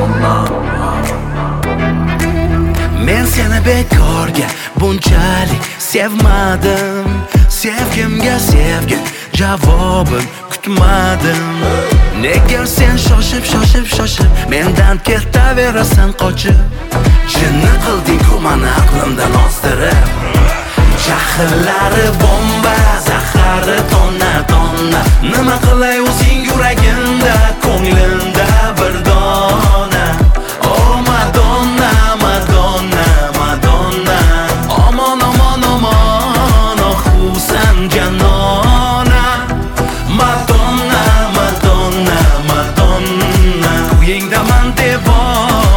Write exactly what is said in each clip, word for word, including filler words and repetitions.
Men seni bekorga bunchalik sevmadim. Sevgimga sevgi javobin kutmadim. Nega sen shoshib shoshib shoshib mendan ketaverasan qochib? Jinni qilding-ku mani aqlimdan ozdirib. Jahllari bomba, zahari tonna tonna. Nima qilay o'zing yuragimda, ko'nglimda bir dona. Oh Madonna, Madonna, Madonna. Aman aman aman, oh Husan janona. Madonna, Madonna, Madonna. Uyingdaman devona.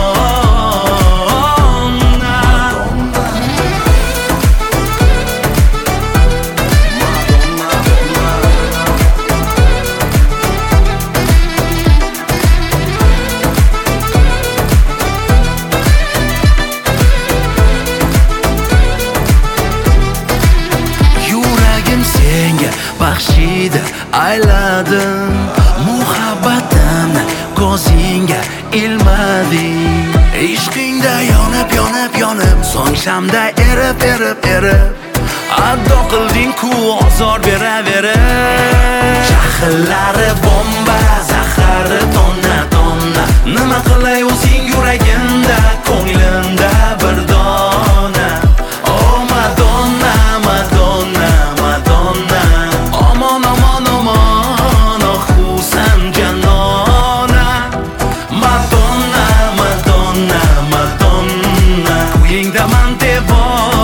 Baxshida ayladim muhabbatimni, ko'zingga ilmading. Ishqingda yonib yonib yonib, so'ng shamda erib erib erib, addo qilding-ku ozor beraverib. Jahllari bomba, zahari tonna tonna. Nima qilay o'zing yuragimda, ko'nglimda bir dona. Oh Madonna, Madonna, Madonna. Aman aman aman, oh Husan janona. Madonna, Madonna, Madonna. Uyingdaman devona.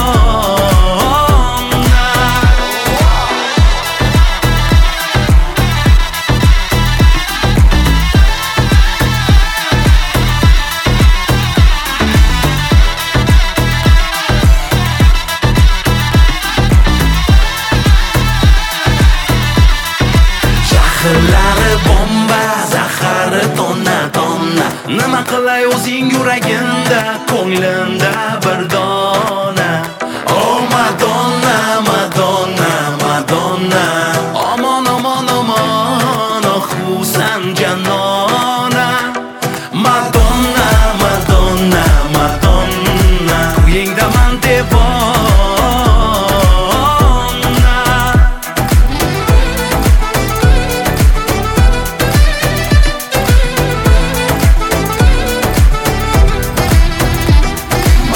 Jahllari bomba, zahari tonna tonna. Nima qilay o'zing yuragimda, ko'nglimda bir dona. Oh Madonna, Madonna, Madonna. Aman aman aman, oh Husan janona. Madonna, Madonna, Madonna. Uyingdaman devona.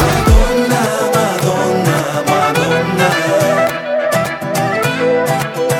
Madonna, Madonna, Madonna.